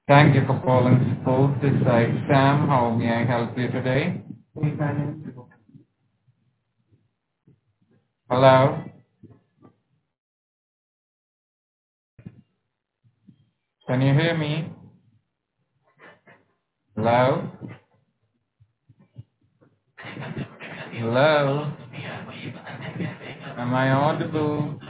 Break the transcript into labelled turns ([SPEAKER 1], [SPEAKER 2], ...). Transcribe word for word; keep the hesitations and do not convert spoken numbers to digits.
[SPEAKER 1] Thank you for calling Support this side. Sam, how may I help you today? Hello? Can you hear me? Hello? Hello? Am I audible?